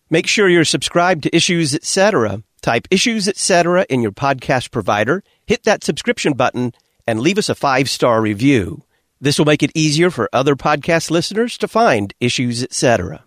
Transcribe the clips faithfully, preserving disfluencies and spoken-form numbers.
Make sure you're subscribed to Issues Etc. Type Issues Etc. in your podcast provider, hit that subscription button, and leave us a five-star review. This will make it easier for other podcast listeners to find Issues Etc.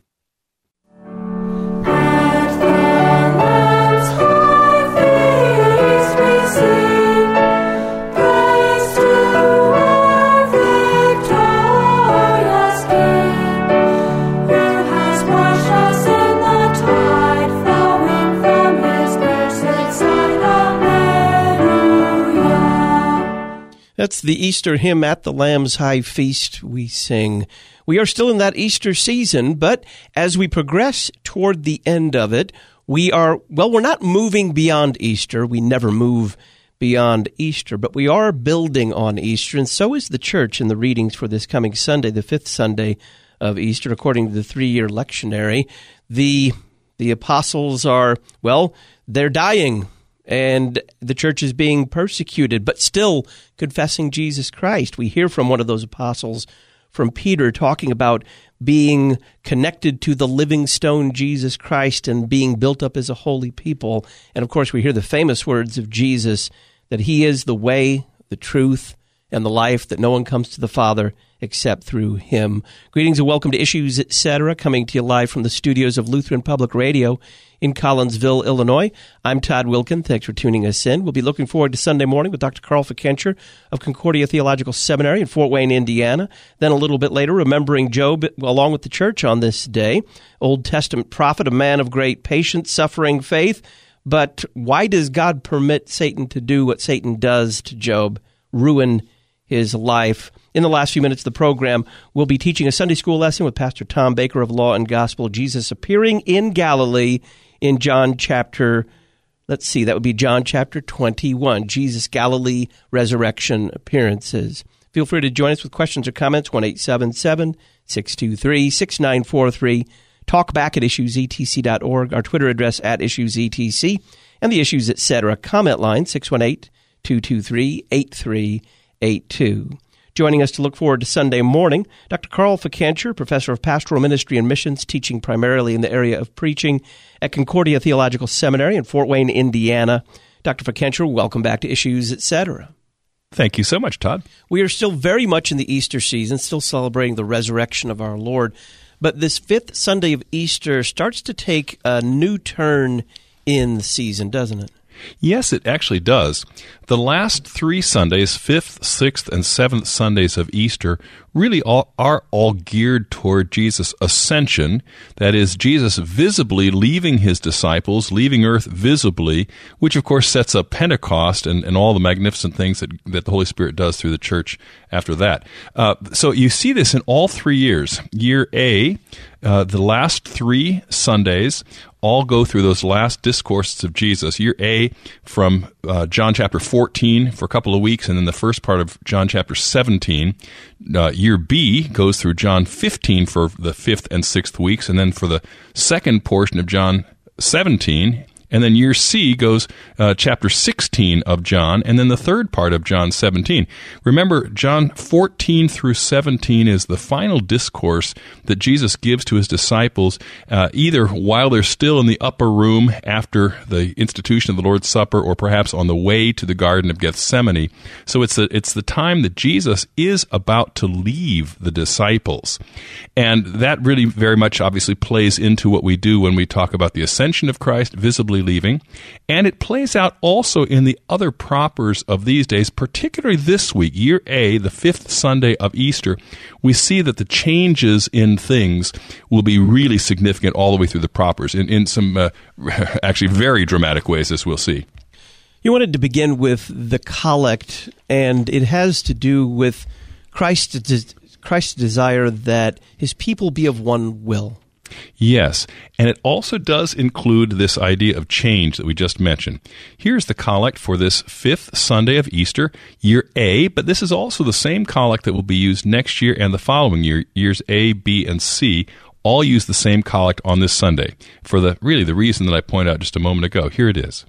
That's the Easter hymn, At the Lamb's High Feast, we sing. We are still in that Easter season, but as we progress toward the end of it, we are, well, we're not moving beyond Easter. We never move beyond Easter, but we are building on Easter, and so is the church in the readings for this coming Sunday, the fifth Sunday of Easter, according to the three-year lectionary. The, the apostles are, well, they're dying, and the church is being persecuted, but still confessing Jesus Christ. We hear from one of those apostles, from Peter, talking about being connected to the living stone, Jesus Christ, and being built up as a holy people. And of course, we hear the famous words of Jesus, that he is the way, the truth, and the life, that no one comes to the Father except through him. Greetings and welcome to Issues Etc., coming to you live from the studios of Lutheran Public Radio in Collinsville, Illinois. I'm Todd Wilkin. Thanks for tuning us in. We'll be looking forward to Sunday morning with Doctor Carl Fikencher of Concordia Theological Seminary in Fort Wayne, Indiana. Then a little bit later, remembering Job along with the church on this day. Old Testament prophet, a man of great patience, suffering, faith. But why does God permit Satan to do what Satan does to Job, ruin his life? In the last few minutes of the program, we'll be teaching a Sunday school lesson with Pastor Tom Baker of Law and Gospel, Jesus appearing in Galilee in John chapter, let's see, that would be John chapter twenty-one, Jesus Galilee resurrection appearances. Feel free to join us with questions or comments, one eight seven seven, six two three, six nine four three. Talk back at issues e t c dot org, our Twitter address at issues e t c, and the Issues Etc. comment line, six one eight, two two three, eight three eight two. Joining us to look forward to Sunday morning, Doctor Carl Fikencher, Professor of Pastoral Ministry and Missions, teaching primarily in the area of preaching at Concordia Theological Seminary in Fort Wayne, Indiana. Doctor Fikencher, welcome back to Issues Etc. Thank you so much, Todd. We are still very much in the Easter season, still celebrating the resurrection of our Lord. But this fifth Sunday of Easter starts to take a new turn in the season, doesn't it? Yes, it actually does. The last three Sundays, fifth, sixth, and seventh Sundays of Easter, really all, are all geared toward Jesus' ascension. That is, Jesus visibly leaving his disciples, leaving earth visibly, which of course sets up Pentecost and, and all the magnificent things that, that the Holy Spirit does through the church after that. Uh, so you see this in all three years. Year A, uh, the last three Sundays all go through those last discourses of Jesus. Year A from uh, John chapter fourteen for a couple of weeks, and then the first part of John chapter seventeen. Uh, year B goes through John fifteen for the fifth and sixth weeks, and then for the second portion of John seventeen. And then year C goes uh, chapter sixteen of John, and then the third part of John seventeen. Remember, John fourteen through seventeen is the final discourse that Jesus gives to his disciples, uh, either while they're still in the upper room after the institution of the Lord's Supper, or perhaps on the way to the Garden of Gethsemane. So it's the, it's the time that Jesus is about to leave the disciples. And that really very much obviously plays into what we do when we talk about the ascension of Christ, visibly leaving, and it plays out also in the other propers of these days, particularly this week, year A, the fifth Sunday of Easter. We see that the changes in things will be really significant all the way through the propers, in, in some uh, actually very dramatic ways, as we'll see. You wanted to begin with the collect, and it has to do with Christ's, Christ's desire that his people be of one will. Yes, and it also does include this idea of change that we just mentioned. Here's the collect for this fifth Sunday of Easter, year A, but this is also the same collect that will be used next year and the following year, years A, B, and C, all use the same collect on this Sunday, for the really the reason that I pointed out just a moment ago. Here it is.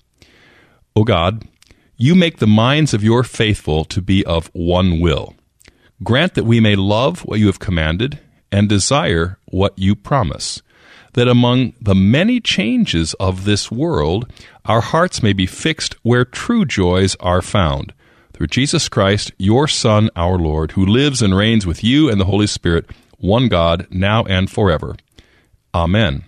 O God, you make the minds of your faithful to be of one will. Grant that we may love what you have commanded and desire what you promise, that among the many changes of this world, our hearts may be fixed where true joys are found. Through Jesus Christ, your Son, our Lord, who lives and reigns with you and the Holy Spirit, one God, now and forever. Amen.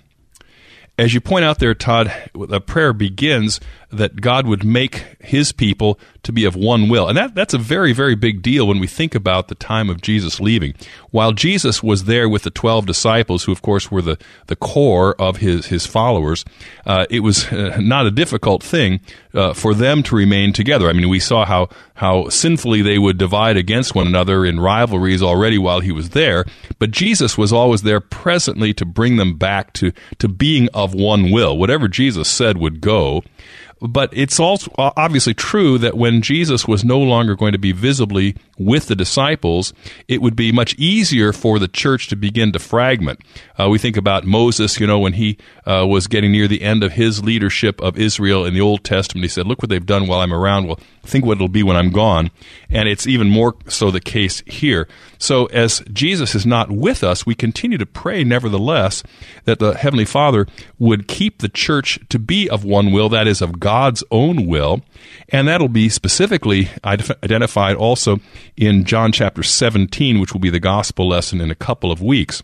As you point out there, Todd, the prayer begins that God would make his people to be of one will. And that, that's a very, very big deal when we think about the time of Jesus leaving. While Jesus was there with the twelve disciples, who of course were the, the core of his, his followers, uh, it was uh, not a difficult thing uh, for them to remain together. I mean, we saw how, how sinfully they would divide against one another in rivalries already while he was there, but Jesus was always there presently to bring them back to, to being of one will. Whatever Jesus said would go. But it's also obviously true that when Jesus was no longer going to be visibly with the disciples, it would be much easier for the church to begin to fragment. Uh, we think about Moses, you know, when he uh, was getting near the end of his leadership of Israel in the Old Testament, he said, look what they've done while I'm around. Well, think what it'll be when I'm gone. And it's even more so the case here. So as Jesus is not with us, we continue to pray, nevertheless, that the Heavenly Father would keep the church to be of one will, that is, of God's own will, and that'll be specifically identified also in John chapter seventeen, which will be the gospel lesson in a couple of weeks.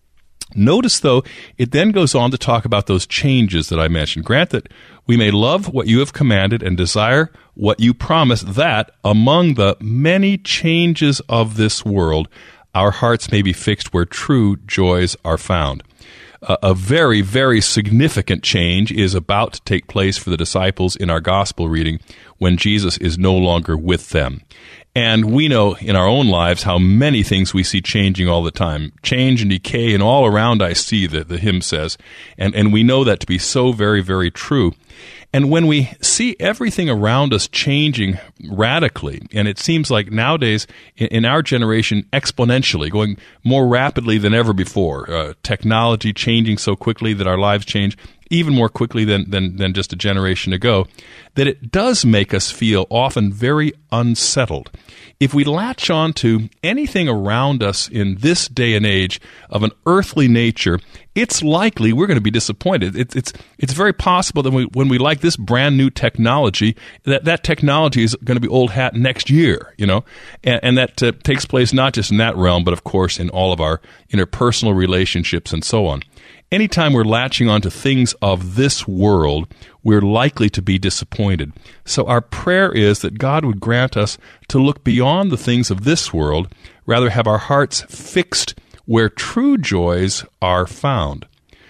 Notice, though, it then goes on to talk about those changes that I mentioned. Grant that we may love what you have commanded and desire what you promise, that among the many changes of this world, our hearts may be fixed where true joys are found. Uh, a very, very significant change is about to take place for the disciples in our gospel reading when Jesus is no longer with them. And we know in our own lives how many things we see changing all the time. Change and decay, and all around I see, the, the hymn says. And, and we know that to be so very, very true. And when we see everything around us changing radically, and it seems like nowadays in, in our generation exponentially, going more rapidly than ever before, uh, technology changing so quickly that our lives change even more quickly than, than, than just a generation ago, that it does make us feel often very unsettled. If we latch on to anything around us in this day and age of an earthly nature, it's likely we're going to be disappointed. It, it's it's very possible that we, when we like this brand new technology, that that technology is going to be old hat next year, you know, and, and that uh, takes place not just in that realm, but of course in all of our interpersonal relationships and so on. Anytime we're latching onto things of this world, we're likely to be disappointed. So our prayer is that God would grant us to look beyond the things of this world, rather have our hearts fixed where true joys are found.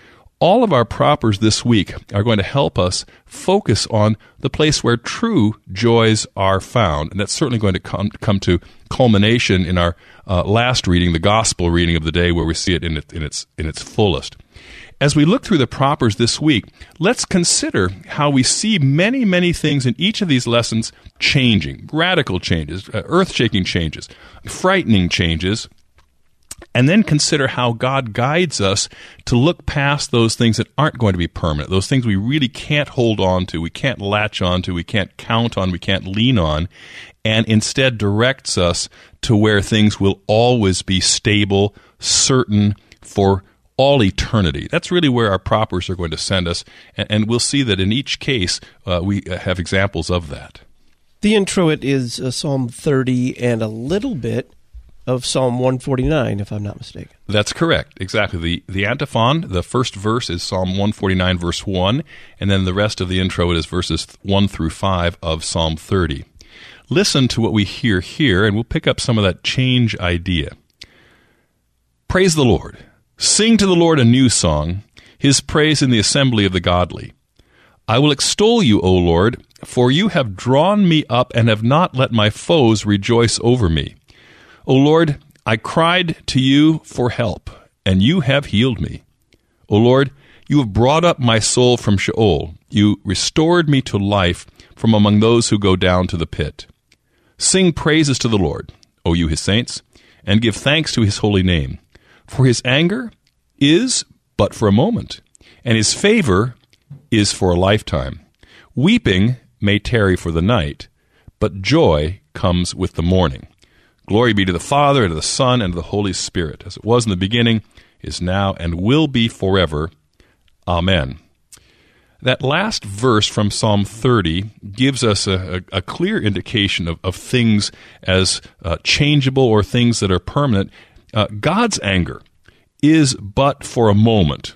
All of our propers this week are going to help us focus on the place where true joys are found. And that's certainly going to come, come to culmination in our uh, last reading, the gospel reading of the day, where we see it in, it in its in its fullest. As we look through the propers this week, let's consider how we see many, many things in each of these lessons changing, radical changes, uh, earth-shaking changes, frightening changes, and then consider how God guides us to look past those things that aren't going to be permanent, those things we really can't hold on to, we can't latch on to, we can't count on, we can't lean on, and instead directs us to where things will always be stable, certain, for all eternity. That's really where our propers are going to send us, and, and we'll see that in each case uh, we have examples of that. The introit is uh, Psalm thirty and a little bit of Psalm one forty-nine, if I'm not mistaken. That's correct, exactly. The the antiphon, the first verse is Psalm one forty-nine, verse one, and then the rest of the introit is verses one through five of Psalm thirty. Listen to what we hear here, and we'll pick up some of that change idea. Praise the Lord. Sing to the Lord a new song, his praise in the assembly of the godly. I will extol you, O Lord, for you have drawn me up and have not let my foes rejoice over me. O Lord, I cried to you for help, and you have healed me. O Lord, you have brought up my soul from Sheol. You restored me to life from among those who go down to the pit. Sing praises to the Lord, O you his saints, and give thanks to his holy name. For his anger is but for a moment, and his favor is for a lifetime. Weeping may tarry for the night, but joy comes with the morning. Glory be to the Father, and to the Son, and to the Holy Spirit, as it was in the beginning, is now, and will be forever. Amen. That last verse from Psalm thirty gives us a, a, a clear indication of, of things as uh, changeable or things that are permanent. Uh, God's anger is but for a moment.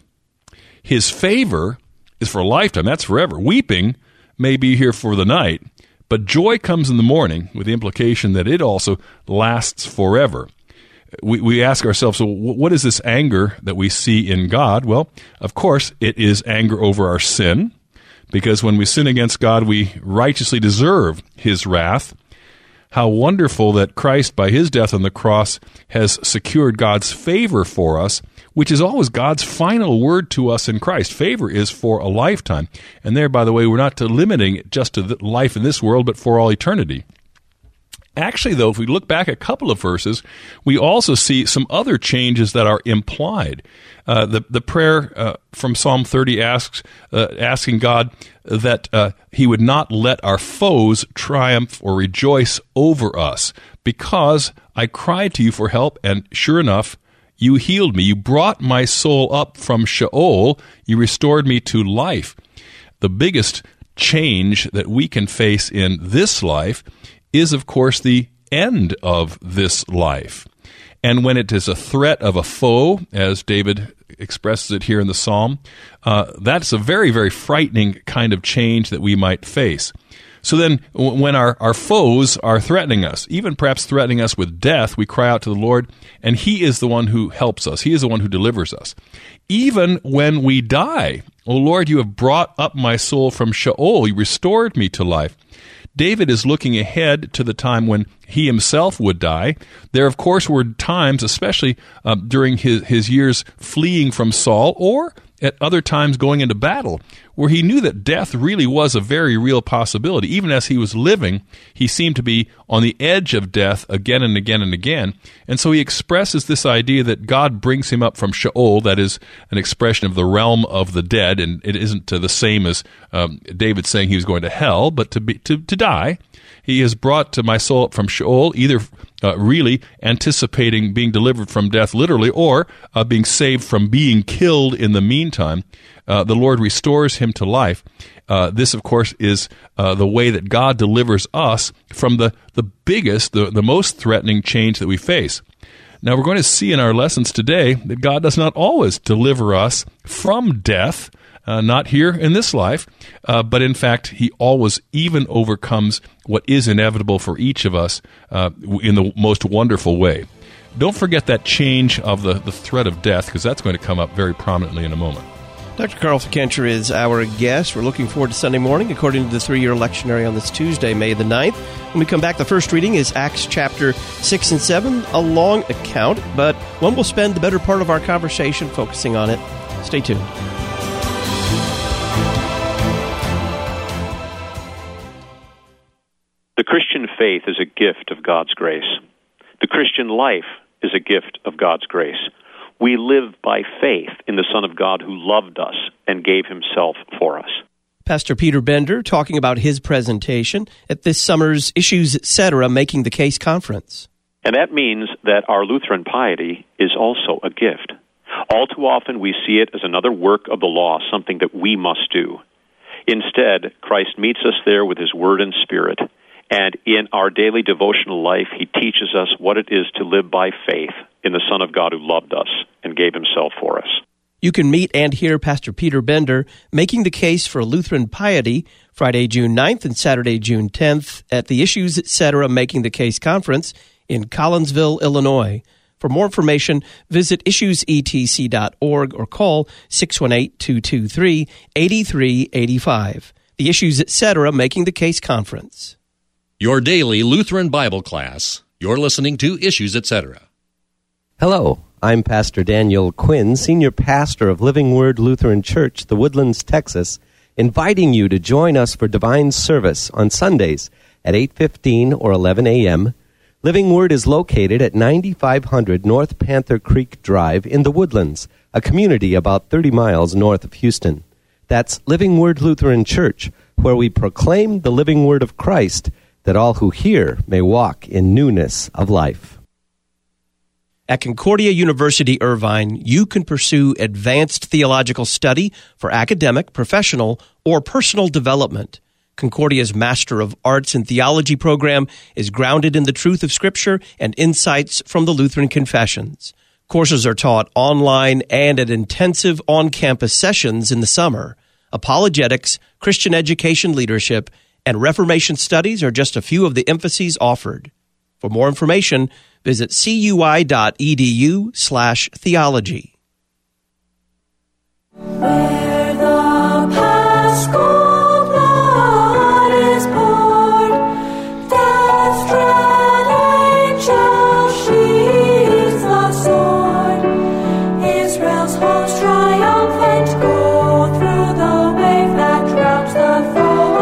His favor is for a lifetime. That's forever. Weeping may be here for the night, but joy comes in the morning, with the implication that it also lasts forever. We, we ask ourselves, so what is this anger that we see in God? Well, of course, it is anger over our sin, because when we sin against God, we righteously deserve His wrath. How wonderful that Christ, by His death on the cross, has secured God's favor for us, which is always God's final word to us in Christ. Favor is for a lifetime. And there, by the way, we're not to limiting it just to life in this world, but for all eternity. Actually, though, if we look back a couple of verses, we also see some other changes that are implied. Uh, the the prayer uh, from Psalm thirty asks, uh, asking God that uh, He would not let our foes triumph or rejoice over us, because I cried to You for help, and sure enough, You healed me. You brought my soul up from Sheol. You restored me to life. The biggest change that we can face in this life is, of course, the end of this life. And when it is a threat of a foe, as David expresses it here in the psalm, uh, that's a very, very frightening kind of change that we might face. So then when our, our foes are threatening us, even perhaps threatening us with death, we cry out to the Lord, and He is the one who helps us. He is the one who delivers us. Even when we die, O Lord, You have brought up my soul from Sheol. You restored me to life. David is looking ahead to the time when he himself would die. There, of course, were times, especially uh, during his, his years fleeing from Saul, or at other times going into battle, where he knew that death really was a very real possibility. Even as he was living, he seemed to be on the edge of death again and again and again. And so he expresses this idea that God brings him up from Sheol, that is an expression of the realm of the dead, and it isn't uh, the same as um, David saying he was going to hell, but to be to, to die. He has brought to my soul up from Sheol, either uh, really anticipating being delivered from death literally, or uh, being saved from being killed in the meantime. Uh, the Lord restores him to life. Uh, this, of course, is uh, the way that God delivers us from the, the biggest, the, the most threatening change that we face. Now, we're going to see in our lessons today that God does not always deliver us from death, Uh, not here in this life, uh, but in fact, He always even overcomes what is inevitable for each of us uh, in the most wonderful way. Don't forget that change of the, the threat of death, because that's going to come up very prominently in a moment. Doctor Carl Fickenscher is our guest. We're looking forward to Sunday morning, according to the three-year lectionary on this Tuesday, May the ninth. When we come back, the first reading is Acts chapter six and seven, a long account, but one we'll spend the better part of our conversation focusing on it. Stay tuned. The Christian faith is a gift of God's grace. The Christian life is a gift of God's grace. We live by faith in the Son of God who loved us and gave Himself for us. Pastor Peter Bender talking about his presentation at this summer's Issues Etc. Making the Case conference. And that means that our Lutheran piety is also a gift. All too often we see it as another work of the law, something that we must do. Instead, Christ meets us there with His Word and Spirit. And in our daily devotional life, He teaches us what it is to live by faith in the Son of God who loved us and gave Himself for us. You can meet and hear Pastor Peter Bender making the case for Lutheran piety Friday, June ninth and Saturday, June tenth at the Issues Etc. Making the Case conference in Collinsville, Illinois. For more information, visit issues e t c dot org or call six one eight, two two three, eight three eight five. The Issues Etc. Making the Case conference. Your daily Lutheran Bible class. You're listening to Issues Etc. Hello, I'm Pastor Daniel Quinn, Senior Pastor of Living Word Lutheran Church, The Woodlands, Texas, inviting you to join us for divine service on Sundays at eight fifteen or eleven a.m. Living Word is located at ninety-five hundred North Panther Creek Drive in The Woodlands, a community about thirty miles north of Houston. That's Living Word Lutheran Church, where we proclaim the living Word of Christ, that all who hear may walk in newness of life. At Concordia University Irvine, you can pursue advanced theological study for academic, professional, or personal development. Concordia's Master of Arts in Theology program is grounded in the truth of Scripture and insights from the Lutheran Confessions. Courses are taught online and at intensive on-campus sessions in the summer. Apologetics, Christian education leadership, and Reformation studies are just a few of the emphases offered. For more information, visit cui.edu slash theology. Where the Paschal blood is poured, death's dread angel sheathes the sword. Israel's host triumphant go through the wave that drowns the foe.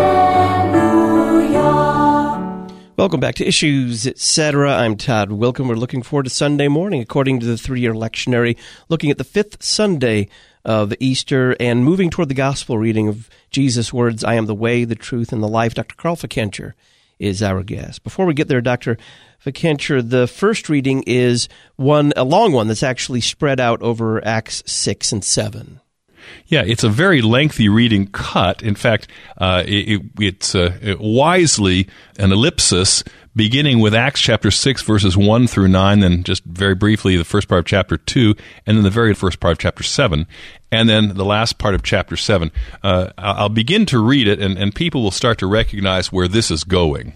Hallelujah. Welcome back to Issues, et cetera. I'm Todd Wilken. We're looking forward to Sunday morning, according to the three-year lectionary, looking at the fifth Sunday of Easter and moving toward the gospel reading of Jesus' words, I am the way, the truth, and the life. Doctor Carl Fickenscher is our guest. Before we get there, Doctor Fickenscher, the first reading is one a long one that's actually spread out over Acts six and seven. Yeah, it's a very lengthy reading cut. In fact, uh, it, it's uh, it wisely an ellipsis beginning with Acts chapter six, verses one through nine, then just very briefly the first part of chapter two, and then the very first part of chapter seven, and then the last part of chapter seven. Uh, I'll begin to read it, and, and people will start to recognize where this is going.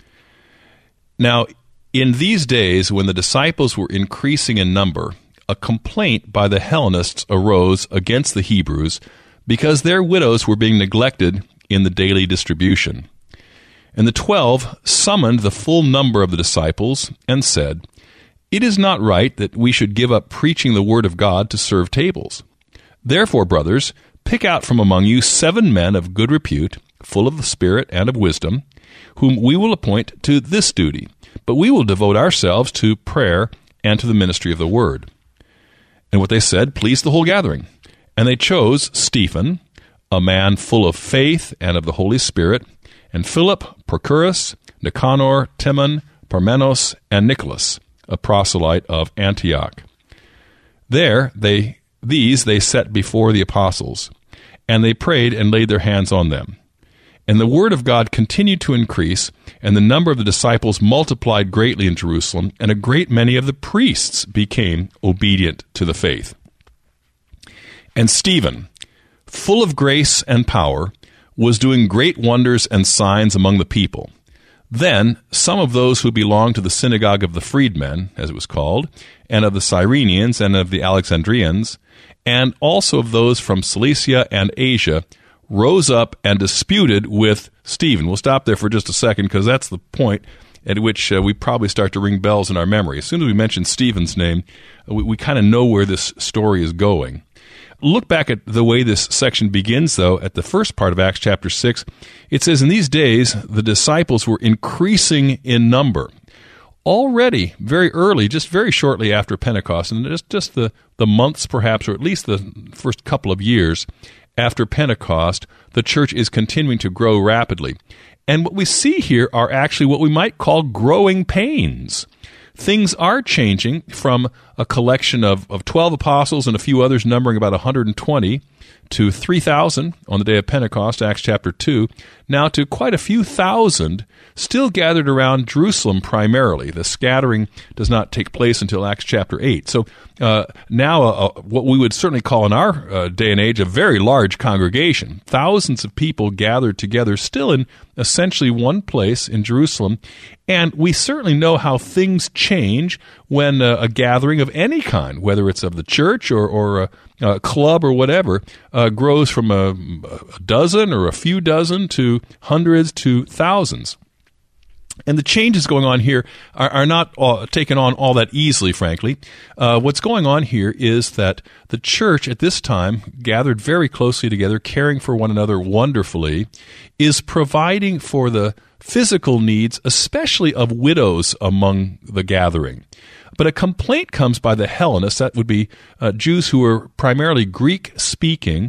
Now, in these days, when the disciples were increasing in number, a complaint by the Hellenists arose against the Hebrews because their widows were being neglected in the daily distribution. And the twelve summoned the full number of the disciples and said, "It is not right that we should give up preaching the word of God to serve tables. Therefore, brothers, pick out from among you seven men of good repute, full of the Spirit and of wisdom, whom we will appoint to this duty, but we will devote ourselves to prayer and to the ministry of the word." And what they said pleased the whole gathering. And they chose Stephen, a man full of faith and of the Holy Spirit, and Philip, Prochorus, Nicanor, Timon, Parmenas, and Nicholas, a proselyte of Antioch. There they these they set before the apostles, and they prayed and laid their hands on them. And the word of God continued to increase, and the number of the disciples multiplied greatly in Jerusalem, and a great many of the priests became obedient to the faith. And Stephen, full of grace and power, was doing great wonders and signs among the people. Then some of those who belonged to the synagogue of the freedmen, as it was called, and of the Cyrenians and of the Alexandrians, and also of those from Cilicia and Asia, rose up and disputed with Stephen. We'll stop there for just a second because that's the point at which uh, we probably start to ring bells in our memory. As soon as we mention Stephen's name, we, we kind of know where this story is going. Look back at the way this section begins, though, at the first part of Acts chapter six. It says, "In these days the disciples were increasing in number." Already, very early, just very shortly after Pentecost, and just, just the, the months perhaps, or at least the first couple of years after Pentecost, the church is continuing to grow rapidly. And what we see here are actually what we might call growing pains. Things are changing from a collection of, of twelve apostles and a few others numbering about one hundred twenty to three thousand on the day of Pentecost, Acts chapter two, now to quite a few thousand still gathered around Jerusalem primarily. The scattering does not take place until Acts chapter eight. So uh, now uh, what we would certainly call in our uh, day and age a very large congregation. Thousands of people gathered together still in essentially one place in Jerusalem. And we certainly know how things change when uh, a gathering of any kind, whether it's of the church or, or a, a club or whatever, uh, grows from a, a dozen or a few dozen to hundreds to thousands. And the changes going on here are, are not all, taken on all that easily, frankly. Uh, what's going on here is that the church at this time, gathered very closely together, caring for one another wonderfully, is providing for the physical needs, especially of widows among the gathering. But a complaint comes by the Hellenists, that would be uh, Jews who were primarily Greek-speaking,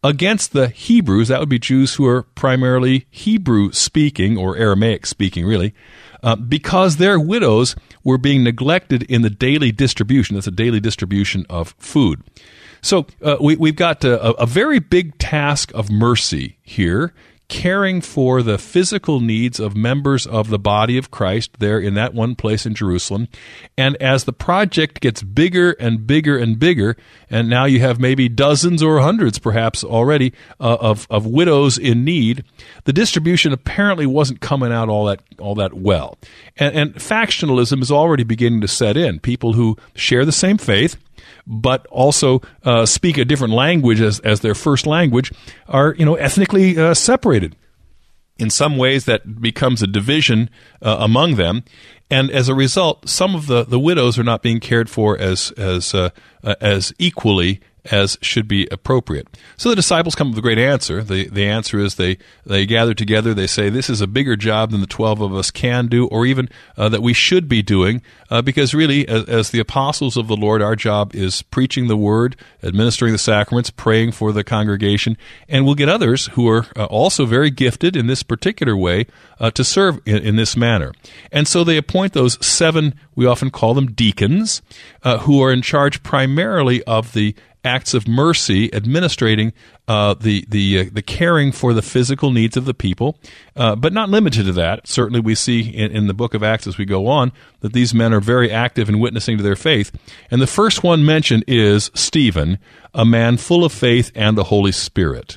against the Hebrews. That would be Jews who are primarily Hebrew-speaking, or Aramaic-speaking, really, uh, because their widows were being neglected in the daily distribution. That's a daily distribution of food. So uh, we, we've got a, a very big task of mercy here, caring for the physical needs of members of the body of Christ there in that one place in Jerusalem. And as the project gets bigger and bigger and bigger, and now you have maybe dozens or hundreds perhaps already uh, of, of widows in need, the distribution apparently wasn't coming out all that all that well. And, and factionalism is already beginning to set in. People who share the same faith, but also uh, speak a different language as, as their first language, are, you know, ethnically uh, separated. In some ways, that becomes a division uh, among them, and as a result, some of the, the widows are not being cared for as as uh, uh, as equally as should be appropriate. So the disciples come up with a great answer. The the answer is they, they gather together, they say, this is a bigger job than the twelve of us can do, or even uh, that we should be doing, uh, because really, as, as the apostles of the Lord, our job is preaching the word, administering the sacraments, praying for the congregation, and we'll get others who are uh, also very gifted in this particular way uh, to serve in, in this manner. And so they appoint those seven, we often call them deacons, uh, who are in charge primarily of the acts of mercy, administrating uh, the the uh, the caring for the physical needs of the people, uh, but not limited to that. Certainly, we see in, in the book of Acts as we go on that these men are very active in witnessing to their faith. And the first one mentioned is Stephen, a man full of faith and the Holy Spirit.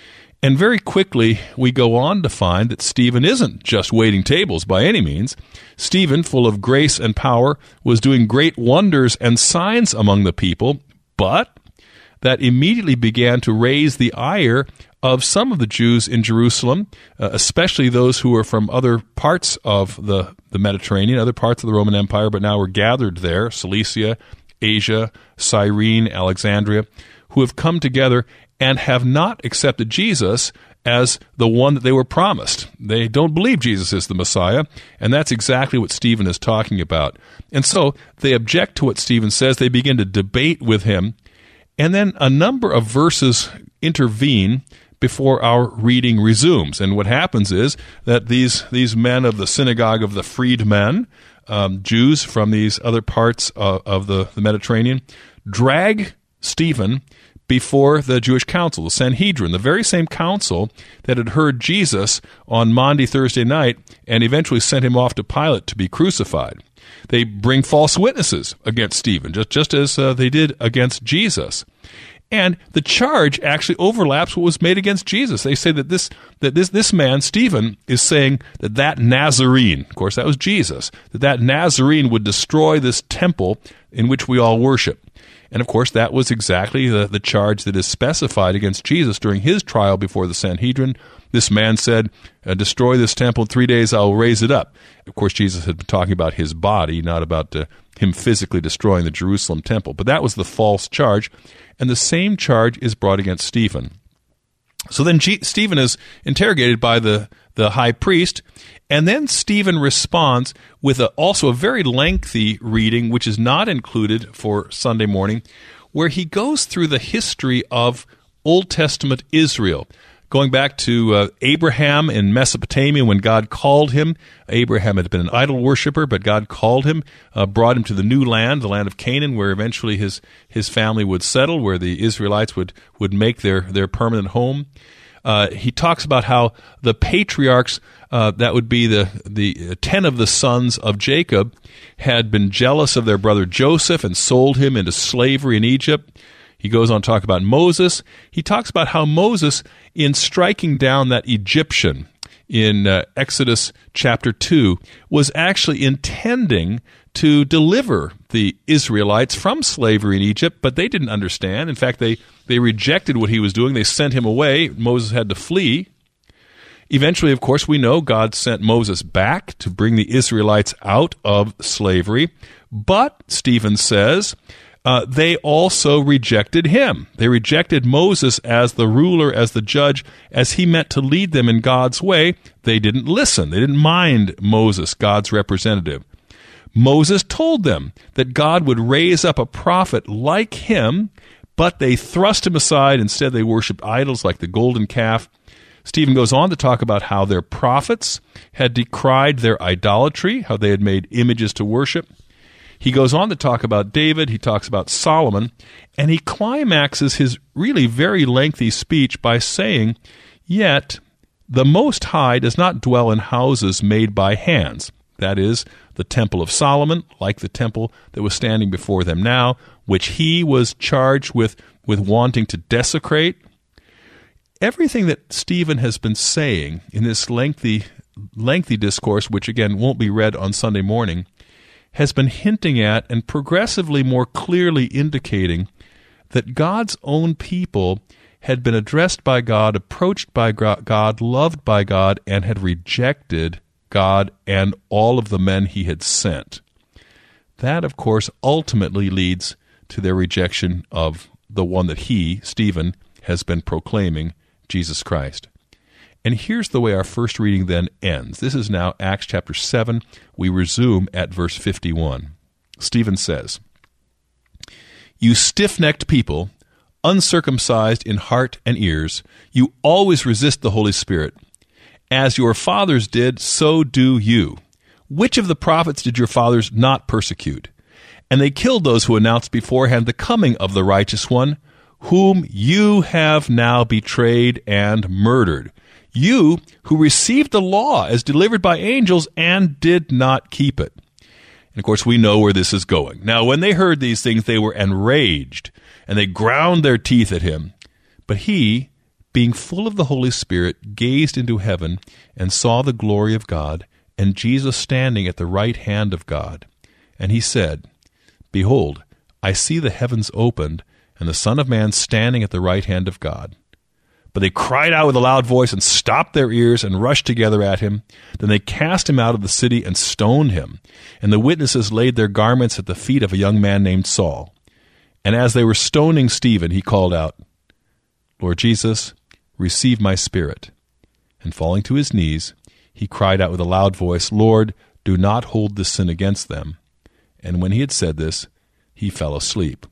And very quickly, we go on to find that Stephen isn't just waiting tables by any means. Stephen, full of grace and power, was doing great wonders and signs among the people, but that immediately began to raise the ire of some of the Jews in Jerusalem, uh, especially those who were from other parts of the, the Mediterranean, other parts of the Roman Empire, but now were gathered there, Cilicia, Asia, Cyrene, Alexandria, who have come together and have not accepted Jesus as the one that they were promised. They don't believe Jesus is the Messiah, and that's exactly what Stephen is talking about. And so they object to what Stephen says. They begin to debate with him. And then a number of verses intervene before our reading resumes. And what happens is that these these men of the synagogue of the freedmen, um, Jews from these other parts of, of the, the Mediterranean, drag Stephen before the Jewish council, the Sanhedrin, the very same council that had heard Jesus on Maundy Thursday night and eventually sent him off to Pilate to be crucified. They bring false witnesses against Stephen, just, just as uh, they did against Jesus. And the charge actually overlaps what was made against Jesus. They say that this that this this man, Stephen, is saying that that Nazarene, of course that was Jesus, that that Nazarene would destroy this temple in which we all worship. And of course that was exactly the, the charge that is specified against Jesus during his trial before the Sanhedrin. This man said, uh, destroy this temple, in three days I will raise it up. Of course, Jesus had been talking about his body, not about uh, him physically destroying the Jerusalem temple. But that was the false charge, and the same charge is brought against Stephen. So then G- Stephen is interrogated by the, the high priest, and then Stephen responds with a, also a very lengthy reading, which is not included for Sunday morning, where he goes through the history of Old Testament Israel, going back to uh, Abraham in Mesopotamia when God called him. Abraham had been an idol worshiper, but God called him, uh, brought him to the new land, the land of Canaan, where eventually his his family would settle, where the Israelites would, would make their, their permanent home. Uh, he talks about how the patriarchs, uh, that would be the, the ten of the sons of Jacob, had been jealous of their brother Joseph and sold him into slavery in Egypt. He goes on to talk about Moses. He talks about how Moses, in striking down that Egyptian in uh, Exodus chapter two, was actually intending to deliver the Israelites from slavery in Egypt, but they didn't understand. In fact, they, they rejected what he was doing. They sent him away. Moses had to flee. Eventually, of course, we know God sent Moses back to bring the Israelites out of slavery. But, Stephen says, Uh, they also rejected him. They rejected Moses as the ruler, as the judge, as he meant to lead them in God's way. They didn't listen. They didn't mind Moses, God's representative. Moses told them that God would raise up a prophet like him But they thrust him aside. Instead, they worshipped idols like the golden calf. Stephen goes on to talk about how their prophets had decried their idolatry, how they had made images to worship. He goes on to talk about David. He talks about Solomon. And he climaxes his really very lengthy speech by saying, "Yet the Most High does not dwell in houses made by hands." That is, the Temple of Solomon, like the temple that was standing before them now, which he was charged with, with wanting to desecrate. Everything that Stephen has been saying in this lengthy, lengthy discourse, which again won't be read on Sunday morning, has been hinting at and progressively more clearly indicating that God's own people had been addressed by God, approached by God, loved by God, and had rejected God and all of the men he had sent. That, of course, ultimately leads to their rejection of the one that he, Stephen, has been proclaiming, Jesus Christ. And here's the way our first reading then ends. This is now Acts chapter seven. We resume at verse fifty-one. Stephen says, "You stiff-necked people, uncircumcised in heart and ears, you always resist the Holy Spirit. As your fathers did, so do you. Which of the prophets did your fathers not persecute? And they killed those who announced beforehand the coming of the righteous one, whom you have now betrayed and murdered. You who received the law as delivered by angels and did not keep it." And of course, we know where this is going. Now, when they heard these things, they were enraged, and they ground their teeth at him. But he, being full of the Holy Spirit, gazed into heaven and saw the glory of God, and Jesus standing at the right hand of God. And he said, "Behold, I see the heavens opened, and the Son of Man standing at the right hand of God." But they cried out with a loud voice and stopped their ears and rushed together at him. Then they cast him out of the city and stoned him. And the witnesses laid their garments at the feet of a young man named Saul. And as they were stoning Stephen, he called out, "Lord Jesus, receive my spirit." And falling to his knees, he cried out with a loud voice, "Lord, do not hold this sin against them." And when he had said this, he fell asleep.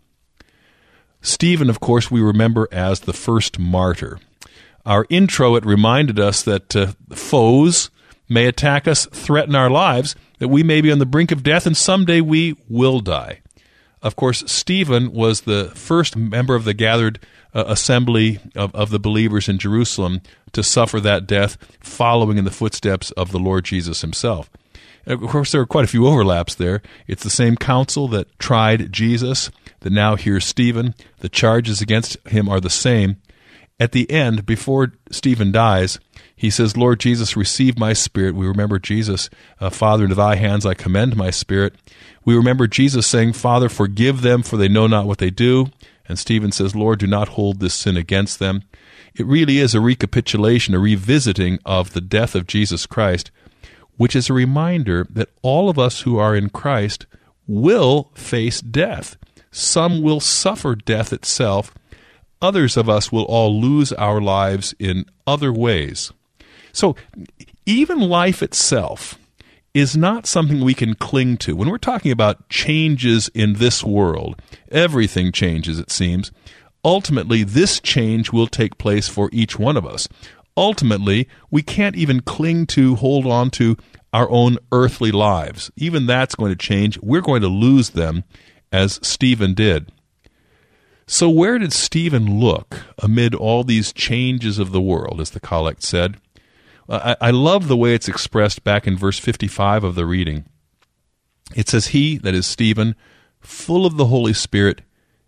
Stephen, of course, we remember as the first martyr. Our intro, it reminded us that uh, foes may attack us, threaten our lives, that we may be on the brink of death, and someday we will die. Of course, Stephen was the first member of the gathered uh, assembly of, of the believers in Jerusalem to suffer that death, following in the footsteps of the Lord Jesus himself. And of course, there are quite a few overlaps there. It's the same council that tried Jesus that now hears Stephen. The charges against him are the same. At the end, before Stephen dies, he says, "Lord Jesus, receive my spirit." We remember Jesus, uh, "Father, into thy hands I commend my spirit." We remember Jesus saying, "Father, forgive them, for they know not what they do." And Stephen says, "Lord, do not hold this sin against them." It really is a recapitulation, a revisiting of the death of Jesus Christ, which is a reminder that all of us who are in Christ will face death. Some will suffer death itself. Others of us will all lose our lives in other ways. So even life itself is not something we can cling to. When we're talking about changes in this world, everything changes, it seems. Ultimately, this change will take place for each one of us. Ultimately, we can't even cling to, hold on to our own earthly lives. Even that's going to change. We're going to lose them, as Stephen did. So where did Stephen look amid all these changes of the world, as the collect said? I, I love the way it's expressed back in verse fifty-five of the reading. It says, "He," that is Stephen, "full of the Holy Spirit,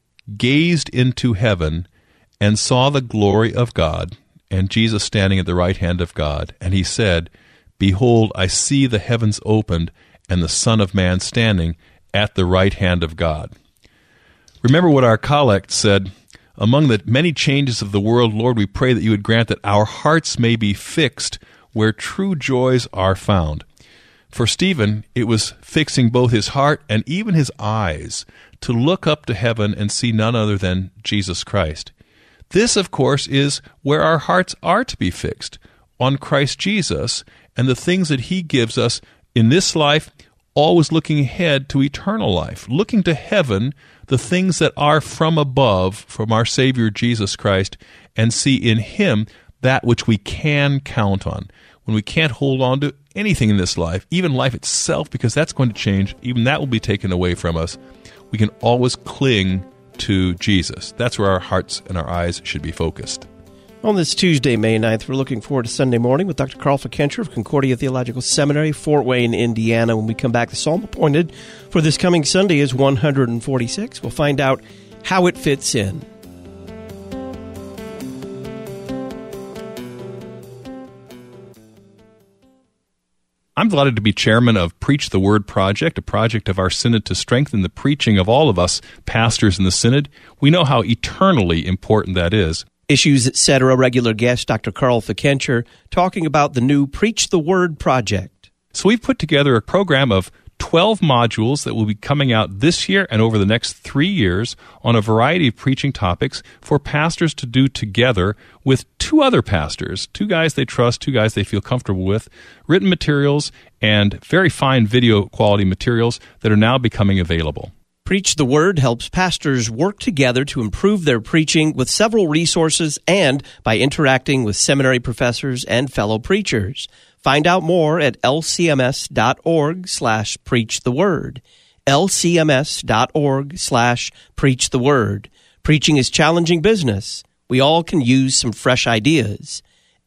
gazed into heaven and saw the glory of God, and Jesus standing at the right hand of God. And he said, Behold, I see the heavens opened, and the Son of Man standing at the right hand of God." Remember what our collect said, "Among the many changes of the world, Lord, we pray that you would grant that our hearts may be fixed where true joys are found." For Stephen, it was fixing both his heart and even his eyes to look up to heaven and see none other than Jesus Christ. This, of course, is where our hearts are to be fixed, on Christ Jesus and the things that he gives us in this life, always looking ahead to eternal life, looking to heaven, the things that are from above, from our Savior Jesus Christ, and see in Him that which we can count on. When we can't hold on to anything in this life, even life itself, because that's going to change, even that will be taken away from us, we can always cling to Jesus. That's where our hearts and our eyes should be focused. On this Tuesday, May ninth, we're looking forward to Sunday morning with Doctor Carl Fikentra of Concordia Theological Seminary, Fort Wayne, Indiana. When we come back, the psalm appointed for this coming Sunday is one forty-six. We'll find out how it fits in. I'm delighted to be chairman of Preach the Word Project, a project of our synod to strengthen the preaching of all of us pastors in the synod. We know how eternally important that is. Issues, et cetera. Regular guest Doctor Carl Fikentra talking about the new Preach the Word project. So we've put together a program of twelve modules that will be coming out this year and over the next three years on a variety of preaching topics for pastors to do together with two other pastors, two guys they trust, two guys they feel comfortable with, written materials and very fine video quality materials that are now becoming available. Preach the Word helps pastors work together to improve their preaching with several resources and by interacting with seminary professors and fellow preachers. Find out more at lcms.org slash preach the word. lcms.org slash preach the word. Preaching is challenging business. We all can use some fresh ideas.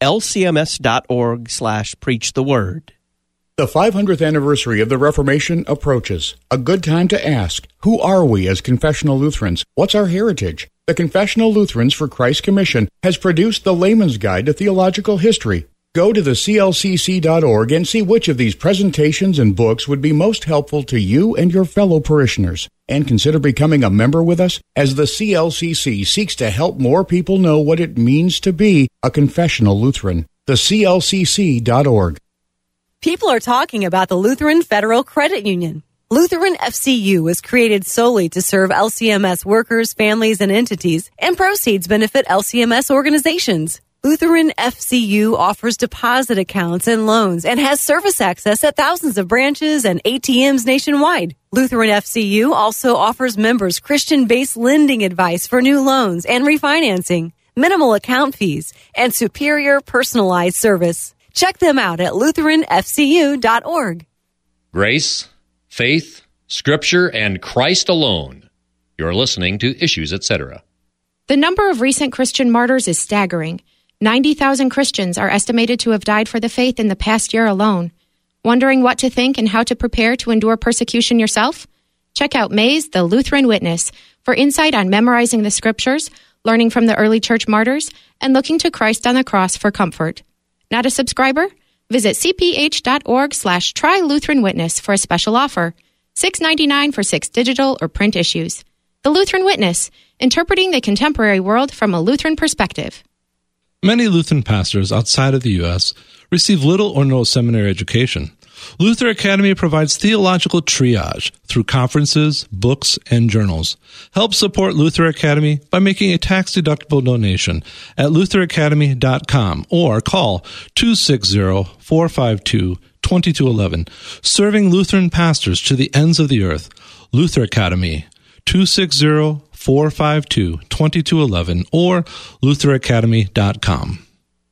lcms.org slash preach the word. The five hundredth anniversary of the Reformation approaches. A good time to ask, who are we as confessional Lutherans? What's our heritage? The Confessional Lutherans for Christ Commission has produced the Layman's Guide to Theological History. Go to the c l c c dot org and see which of these presentations and books would be most helpful to you and your fellow parishioners. And consider becoming a member with us as the C L C C seeks to help more people know what it means to be a confessional Lutheran. the c l c c dot org. People are talking about the Lutheran Federal Credit Union. Lutheran F C U was created solely to serve L C M S workers, families, and entities, and proceeds benefit L C M S organizations. Lutheran F C U offers deposit accounts and loans and has service access at thousands of branches and A T Ms nationwide. Lutheran F C U also offers members Christian-based lending advice for new loans and refinancing, minimal account fees, and superior personalized service. Check them out at lutheran f c u dot org. Grace, faith, Scripture, and Christ alone. You're listening to Issues, et cetera. The number of recent Christian martyrs is staggering. ninety thousand Christians are estimated to have died for the faith in the past year alone. Wondering what to think and how to prepare to endure persecution yourself? Check out May's The Lutheran Witness for insight on memorizing the Scriptures, learning from the early church martyrs, and looking to Christ on the cross for comfort. Not a subscriber? Visit cph.org slash try Lutheran Witness for a special offer. six dollars and ninety-nine cents for six digital or print issues. The Lutheran Witness, interpreting the contemporary world from a Lutheran perspective. Many Lutheran pastors outside of the U S receive little or no seminary education. Luther Academy provides theological triage through conferences, books, and journals. Help support Luther Academy by making a tax-deductible donation at luther academy dot com or call two six zero, four five two, two two one one. Serving Lutheran pastors to the ends of the earth. Luther Academy, two six zero, four five two, two two one one or luther academy dot com.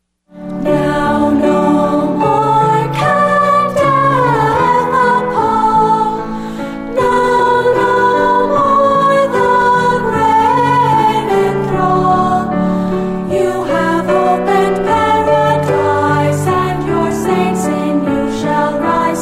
Now no more can death appall. Now no more the grave enthrall. You have opened paradise, and your saints in you shall rise.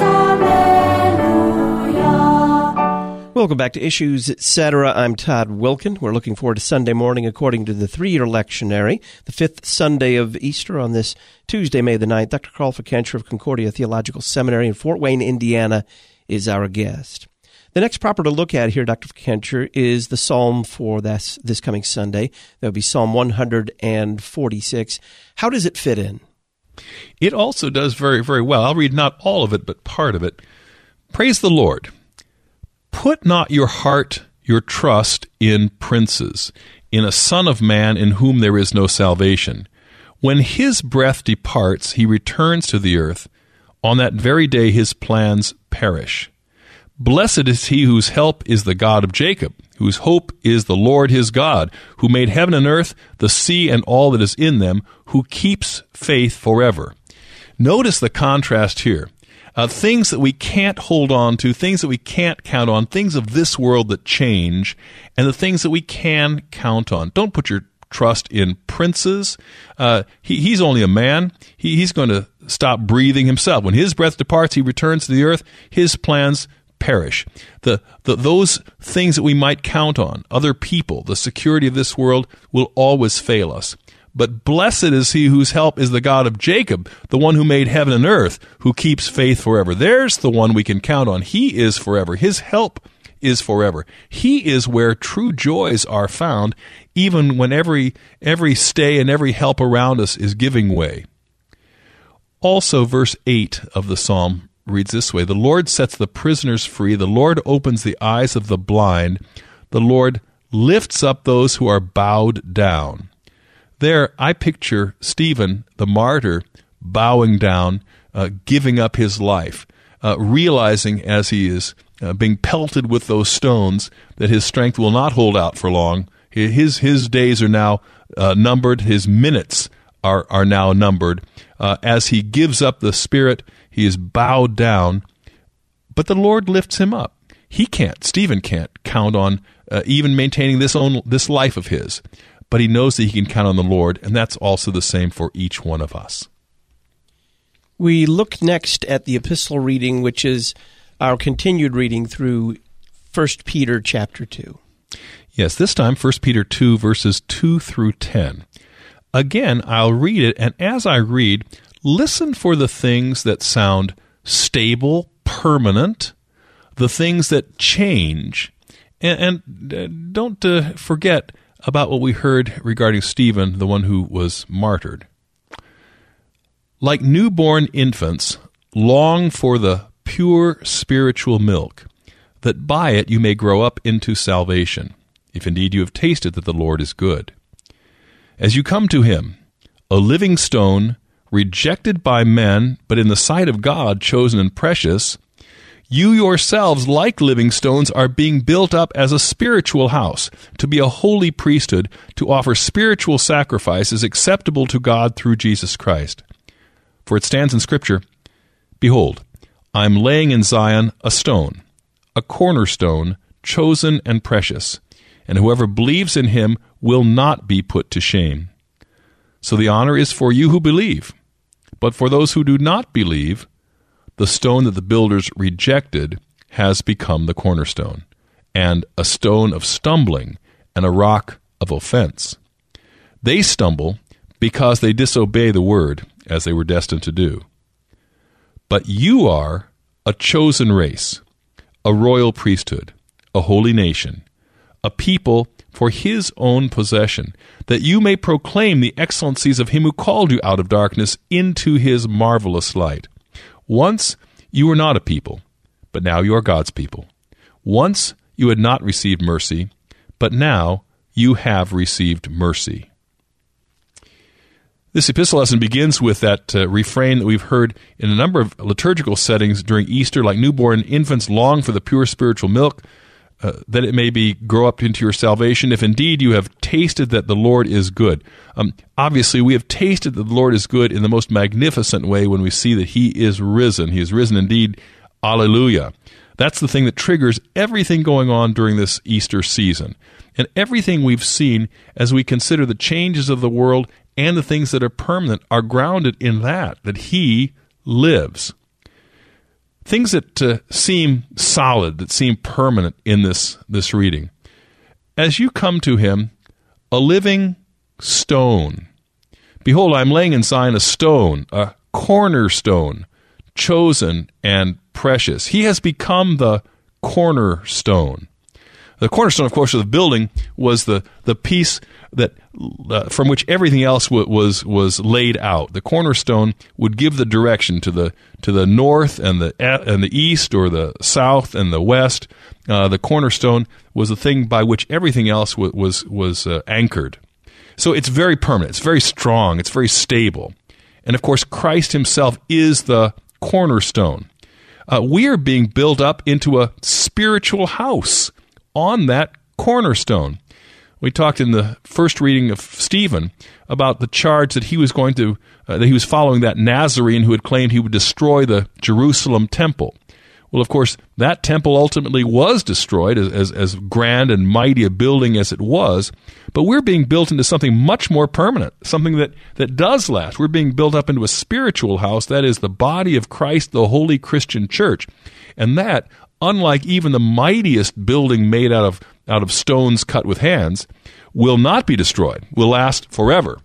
Alleluia. Welcome back to Issues, et cetera. I'm Todd Wilkin. We're looking forward to Sunday morning according to the three-year lectionary, the fifth Sunday of Easter on this Tuesday, May the ninth. Doctor Carl Fikentra of Concordia Theological Seminary in Fort Wayne, Indiana, is our guest. The next proper to look at here, Doctor Fikentra, is the psalm for this, this coming Sunday. That would be Psalm one forty-six. How does it fit in? It also does very, very well. I'll read not all of it, but part of it. Praise the Lord. Put not your heart, your trust in princes, in a son of man in whom there is no salvation. When his breath departs, he returns to the earth. On that very day his plans perish. Blessed is he whose help is the God of Jacob, whose hope is the Lord his God, who made heaven and earth, the sea and all that is in them, who keeps faith forever. Notice the contrast here. Uh, things that we can't hold on to, things that we can't count on, things of this world that change, and the things that we can count on. Don't put your trust in princes. Uh, he, he's only a man. He, he's going to stop breathing himself. When his breath departs, he returns to the earth. His plans perish. The, the those things that we might count on, other people, the security of this world, will always fail us. But blessed is he whose help is the God of Jacob, the one who made heaven and earth, who keeps faith forever. There's the one we can count on. He is forever. His help is forever. He is where true joys are found, even when every every stay and every help around us is giving way. Also, verse eight of the psalm reads this way: The Lord sets the prisoners free. The Lord opens the eyes of the blind. The Lord lifts up those who are bowed down. There, I picture Stephen, the martyr, bowing down, uh, giving up his life, uh, realizing as he is uh, being pelted with those stones that his strength will not hold out for long. His his days are now uh, numbered. His minutes are are now numbered. Uh, as he gives up the spirit, he is bowed down, but the Lord lifts him up. He can't. Stephen can't count on uh, even maintaining this own this life of his. But he knows that he can count on the Lord, and that's also the same for each one of us. We look next at the epistle reading, which is our continued reading through First Peter chapter two. Yes, this time First Peter two, verses two through ten. Again, I'll read it, and as I read, listen for the things that sound stable, permanent, the things that change, and, and uh, don't uh, forget about what we heard regarding Stephen, the one who was martyred. Like newborn infants, long for the pure spiritual milk, that by it you may grow up into salvation, if indeed you have tasted that the Lord is good. As you come to him, a living stone, rejected by men, but in the sight of God chosen and precious, you yourselves, like living stones, are being built up as a spiritual house, to be a holy priesthood, to offer spiritual sacrifices acceptable to God through Jesus Christ. For it stands in Scripture, Behold, I am laying in Zion a stone, a cornerstone, chosen and precious, and whoever believes in him will not be put to shame. So the honor is for you who believe, but for those who do not believe, the stone that the builders rejected has become the cornerstone, and a stone of stumbling and a rock of offense. They stumble because they disobey the word, as they were destined to do. But you are a chosen race, a royal priesthood, a holy nation, a people for his own possession, that you may proclaim the excellencies of him who called you out of darkness into his marvelous light. Once you were not a people, but now you are God's people. Once you had not received mercy, but now you have received mercy. This epistle lesson begins with that uh, refrain that we've heard in a number of liturgical settings during Easter, like newborn infants long for the pure spiritual milk, uh, that it may be grow up into your salvation, if indeed you have tasted that the Lord is good. Um, obviously, we have tasted that the Lord is good in the most magnificent way when we see that he is risen. He is risen indeed. Alleluia. That's the thing that triggers everything going on during this Easter season. And everything we've seen as we consider the changes of the world and the things that are permanent are grounded in that, that he lives. Things that uh, seem solid, that seem permanent in this, this reading. As you come to him, a living stone. Behold, I am laying in Zion a stone, a cornerstone, chosen and precious. He has become the cornerstone. The cornerstone, of course, of the building was the, the piece that uh, from which everything else w- was was laid out. The cornerstone would give the direction to the to the north and the and the east, or the south and the west. Uh, the cornerstone was the thing by which everything else w- was was uh, anchored. So it's very permanent. It's very strong. It's very stable. And of course, Christ himself is the cornerstone. Uh, we are being built up into a spiritual house on that cornerstone. We talked in the first reading of Stephen about the charge that he was going to, uh, that he was following that Nazarene who had claimed he would destroy the Jerusalem temple. Well, of course, that temple ultimately was destroyed, as, as, as grand and mighty a building as it was, but we're being built into something much more permanent, something that, that does last. We're being built up into a spiritual house, that is the body of Christ, the holy Christian church. And that, unlike even the mightiest building made out of, out of stones cut with hands, will not be destroyed, will last forever.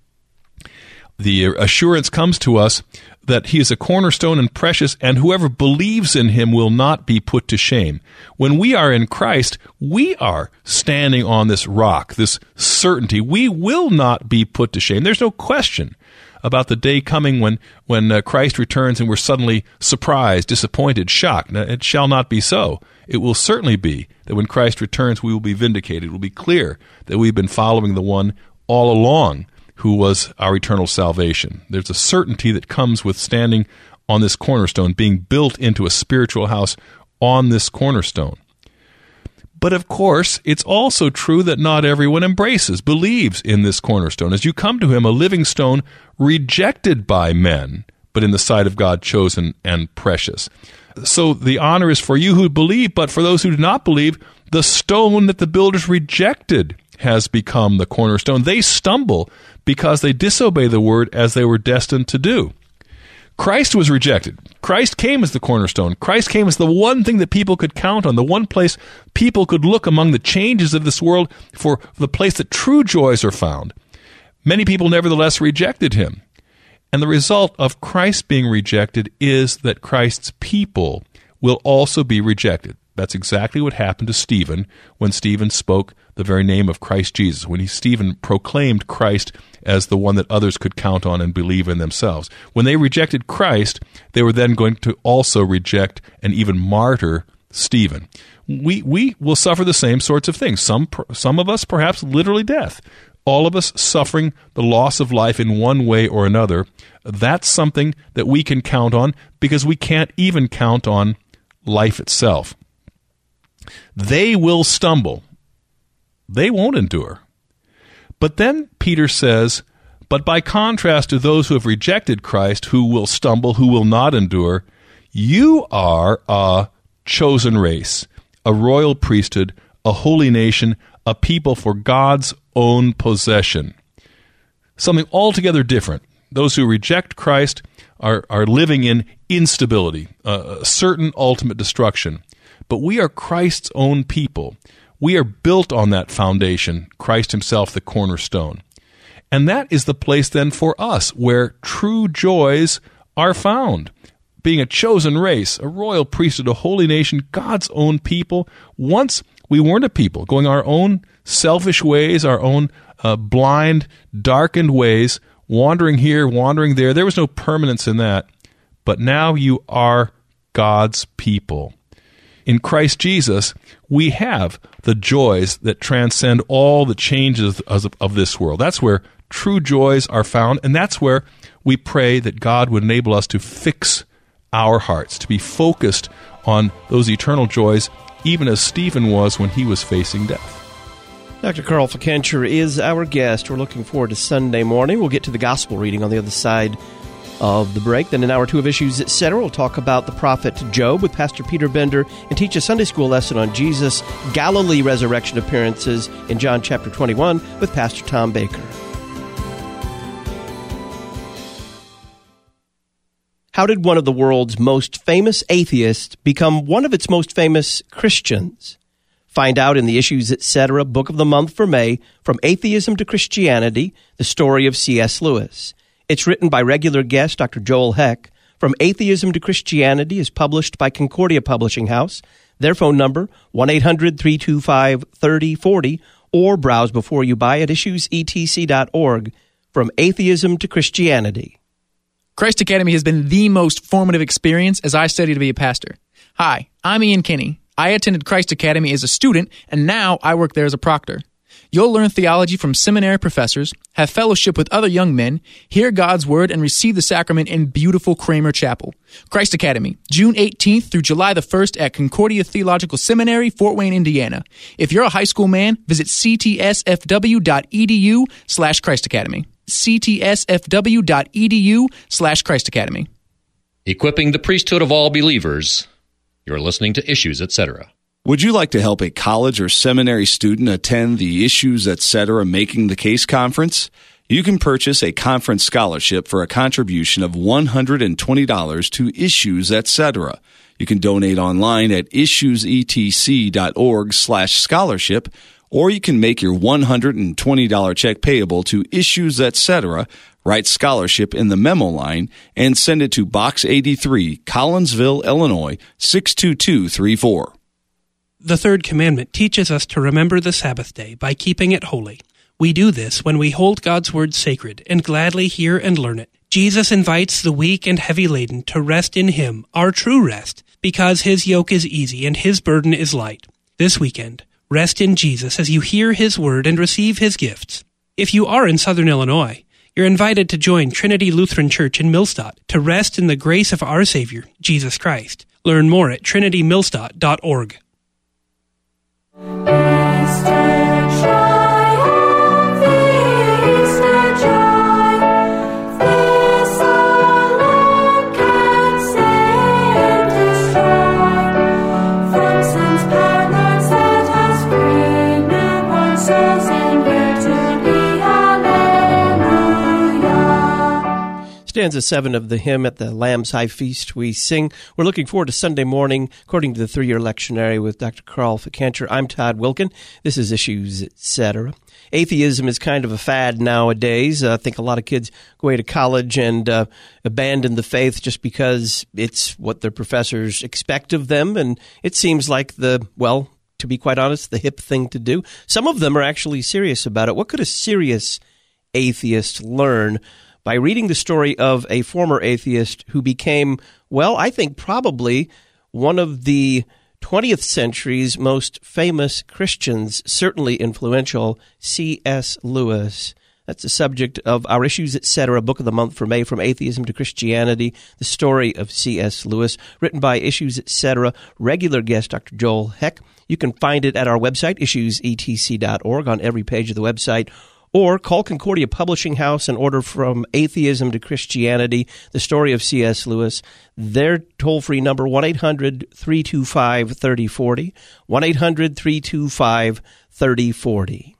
The assurance comes to us that he is a cornerstone and precious, and whoever believes in him will not be put to shame. When we are in Christ, we are standing on this rock, this certainty. We will not be put to shame. There's no question about the day coming when, when uh, Christ returns and we're suddenly surprised, disappointed, shocked. Now, it shall not be so. It will certainly be that when Christ returns, we will be vindicated. It will be clear that we've been following the one all along who was our eternal salvation. There's a certainty that comes with standing on this cornerstone, being built into a spiritual house on this cornerstone. But of course, it's also true that not everyone embraces, believes in this cornerstone. As you come to him, a living stone rejected by men, but in the sight of God chosen and precious. So the honor is for you who believe, but for those who do not believe, the stone that the builders rejected has become the cornerstone. They stumble because they disobey the word as they were destined to do. Christ was rejected. Christ came as the cornerstone. Christ came as the one thing that people could count on, the one place people could look among the changes of this world for the place that true joys are found. Many people nevertheless rejected him. And the result of Christ being rejected is that Christ's people will also be rejected. That's exactly what happened to Stephen when Stephen spoke the very name of Christ Jesus, when he, Stephen proclaimed Christ as the one that others could count on and believe in themselves. When they rejected Christ, they were then going to also reject and even martyr Stephen. We we will suffer the same sorts of things. Some some of us perhaps literally death. All of us suffering the loss of life in one way or another. That's something that we can count on because we can't even count on life itself. They will stumble. They won't endure. But then Peter says, but by contrast to those who have rejected Christ, who will stumble, who will not endure, you are a chosen race, a royal priesthood, a holy nation, a people for God's own possession. Something altogether different. Those who reject Christ are, are living in instability, a certain ultimate destruction. But we are Christ's own people. We are built on that foundation, Christ himself, the cornerstone. And that is the place then for us where true joys are found. Being a chosen race, a royal priesthood, a holy nation, God's own people. Once we weren't a people, going our own selfish ways, our own uh, blind, darkened ways, wandering here, wandering there. There was no permanence in that. But now you are God's people. In Christ Jesus, we have the joys that transcend all the changes of, of this world. That's where true joys are found, and that's where we pray that God would enable us to fix our hearts, to be focused on those eternal joys, even as Stephen was when he was facing death. Doctor Carl Fikencher is our guest. We're looking forward to Sunday morning. We'll get to the gospel reading on the other side of the break. Then in hour two of Issues, et cetera, we'll talk about the prophet Job with Pastor Peter Bender and teach a Sunday school lesson on Jesus' Galilee resurrection appearances in John chapter twenty-one with Pastor Tom Baker. How did one of the world's most famous atheists become one of its most famous Christians? Find out in the Issues, et cetera, Book of the Month for May, From Atheism to Christianity, the story of C S. Lewis. It's written by regular guest Doctor Joel Heck. From Atheism to Christianity is published by Concordia Publishing House. Their phone number, one eight hundred, three two five, three oh four oh, or browse before you buy at issues e t c dot org. From Atheism to Christianity. Christ Academy has been the most formative experience as I study to be a pastor. Hi, I'm Ian Kinney. I attended Christ Academy as a student, and now I work there as a proctor. You'll learn theology from seminary professors, have fellowship with other young men, hear God's Word, and receive the sacrament in beautiful Kramer Chapel. Christ Academy, June eighteenth through July the first at Concordia Theological Seminary, Fort Wayne, Indiana. If you're a high school man, visit ctsfw.edu slash Christ Academy. ctsfw.edu slash Christ Academy. Equipping the priesthood of all believers. You're listening to Issues, et cetera. Would you like to help a college or seminary student attend the Issues, et cetera. Making the Case conference? You can purchase a conference scholarship for a contribution of one hundred twenty dollars to Issues, et cetera. You can donate online at issuesetc.org slash scholarship, or you can make your one hundred twenty dollars check payable to Issues, et cetera, write scholarship in the memo line, and send it to Box eighty-three, Collinsville, Illinois, six two two three four. The third commandment teaches us to remember the Sabbath day by keeping it holy. We do this when we hold God's word sacred and gladly hear and learn it. Jesus invites the weak and heavy laden to rest in Him, our true rest, because His yoke is easy and His burden is light. This weekend, rest in Jesus as you hear His word and receive His gifts. If you are in Southern Illinois, you're invited to join Trinity Lutheran Church in Millstadt to rest in the grace of our Savior, Jesus Christ. Learn more at trinity millstadt dot org. Stanza seven of the hymn At the Lamb's High Feast we sing. We're looking forward to Sunday morning, according to the three-year lectionary with Doctor Carl Ficancher. I'm Todd Wilkin. This is Issues, et cetera. Atheism is kind of a fad nowadays. Uh, I think a lot of kids go away to college and uh, abandon the faith just because it's what their professors expect of them, and it seems like the, well, to be quite honest, the hip thing to do. Some of them are actually serious about it. What could a serious atheist learn by reading the story of a former atheist who became, well, I think probably one of the twentieth century's most famous Christians, certainly influential, C S. Lewis. That's the subject of our Issues, et cetera. Book of the month for May, From Atheism to Christianity, the story of C S. Lewis, written by Issues, et cetera. Regular guest Doctor Joel Heck. You can find it at our website, issues e t c dot org, on every page of the website. Or call Concordia Publishing House and order From Atheism to Christianity, the story of C S. Lewis. Their toll-free number, one eight hundred three two five three oh four oh, one eight hundred three two five three oh four oh.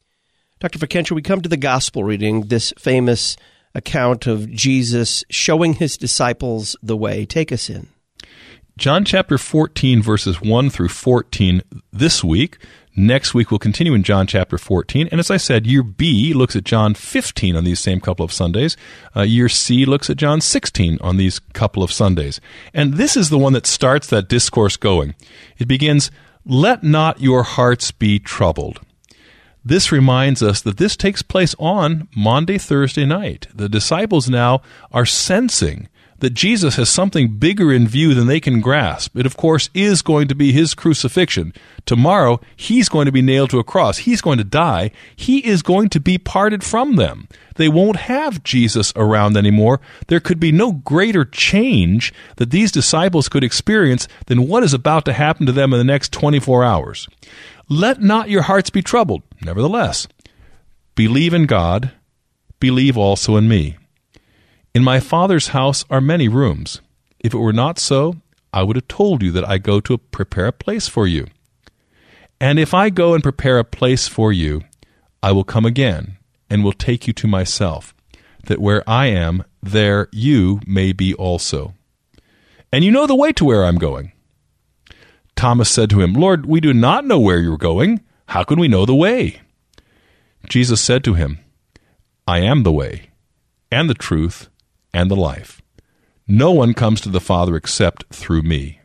Doctor Ficancher, we come to the gospel reading, this famous account of Jesus showing his disciples the way. Take us in. John chapter fourteen, verses one through fourteen this week. Next week, we'll continue in John chapter fourteen. And as I said, year B looks at John fifteen on these same couple of Sundays. Uh, year C looks at John sixteen on these couple of Sundays. And this is the one that starts that discourse going. It begins, "Let not your hearts be troubled." This reminds us that this takes place on Maundy, Thursday night. The disciples now are sensing that Jesus has something bigger in view than they can grasp. It, of course, is going to be his crucifixion. Tomorrow, he's going to be nailed to a cross. He's going to die. He is going to be parted from them. They won't have Jesus around anymore. There could be no greater change that these disciples could experience than what is about to happen to them in the next twenty-four hours. Let not your hearts be troubled. Nevertheless, believe in God, believe also in me. In my Father's house are many rooms. If it were not so, I would have told you that I go to prepare a place for you. And if I go and prepare a place for you, I will come again and will take you to myself, that where I am, there you may be also. And you know the way to where I'm going. Thomas said to him, Lord, we do not know where you're going. How can we know the way? Jesus said to him, I am the way, and the truth, and the life. No one comes to the Father except through me.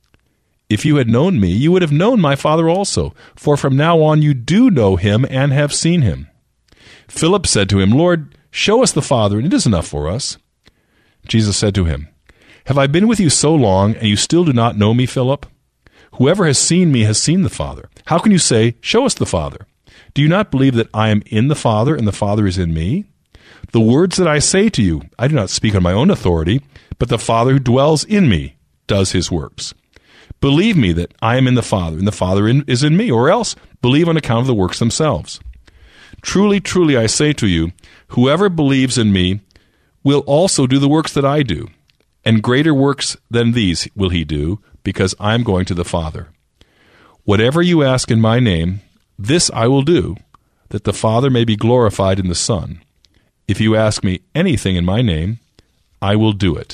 If you had known me, you would have known my Father also, for from now on you do know him and have seen him. Philip said to him, Lord, show us the Father, and it is enough for us. Jesus said to him, Have I been with you so long, and you still do not know me, Philip? Whoever has seen me has seen the Father. How can you say, Show us the Father? Do you not believe that I am in the Father and the Father is in me? The words that I say to you, I do not speak on my own authority, but the Father who dwells in me does his works. Believe me that I am in the Father, and the Father in, is in me, or else believe on account of the works themselves. Truly, truly, I say to you, whoever believes in me will also do the works that I do, and greater works than these will he do, because I am going to the Father. Whatever you ask in my name, this I will do, that the Father may be glorified in the Son. If you ask me anything in my name, I will do it.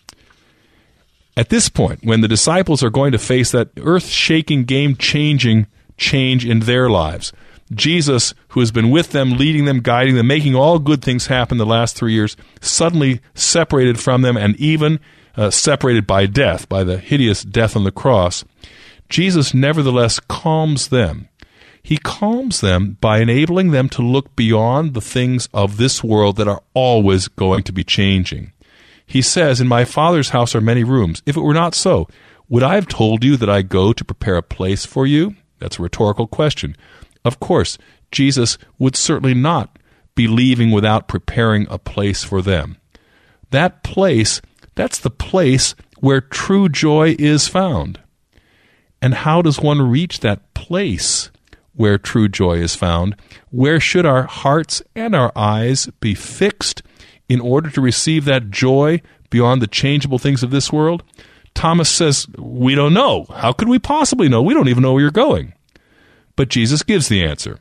At this point, when the disciples are going to face that earth-shaking, game-changing change in their lives, Jesus, who has been with them, leading them, guiding them, making all good things happen the last three years, suddenly separated from them and even uh, separated by death, by the hideous death on the cross, Jesus nevertheless calms them. He calms them by enabling them to look beyond the things of this world that are always going to be changing. He says, in my Father's house are many rooms. If it were not so, would I have told you that I go to prepare a place for you? That's a rhetorical question. Of course, Jesus would certainly not be leaving without preparing a place for them. That place, that's the place where true joy is found. And how does one reach that place where true joy is found? Where should our hearts and our eyes be fixed in order to receive that joy beyond the changeable things of this world? Thomas says, we don't know. How could we possibly know? We don't even know where you're going. But Jesus gives the answer.